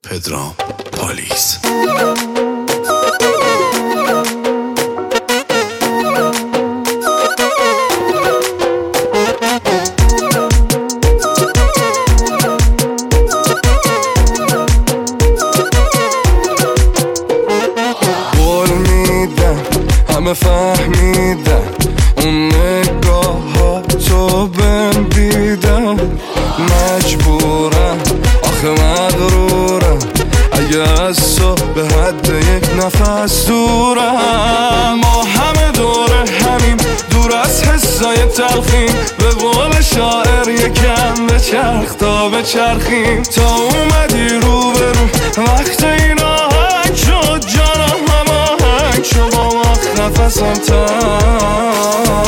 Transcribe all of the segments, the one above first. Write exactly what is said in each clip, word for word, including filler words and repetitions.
پدرام پالیز. قول میدم همه فهمیدن اون نگاه ها تو بهم دیدم، مجبورم آخه مغرورم اگه از تو به حد یک نفس دورم. ما همه دوره همین دور از حسای تلخیم، به قول شاعر یکم به چرخ تا به چرخیم تا اومدی رو به رو وقت این آهنگ شد جانم هماهنگ شد با وقت نفسم تنگ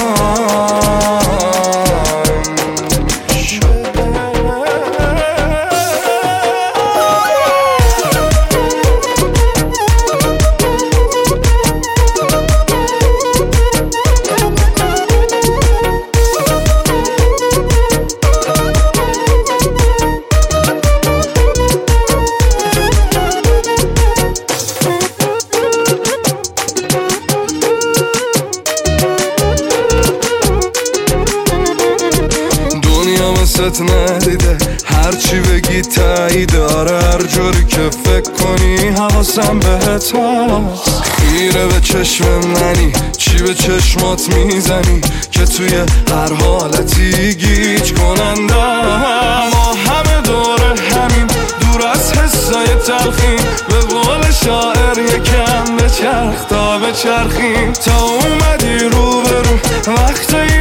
ست ندیده، هرچی بگی تایید داره، هر جوری که فکر کنی حواسم بهت هست. خیره به چشم منی، چی به چشمات میزنی که توی هر حالتی گیج کننده. ما همه دوره همین دور از حسای تلخیم، به قول شاعر یکم به چرخ تا به چرخیم تا اومدی رو به رو وقت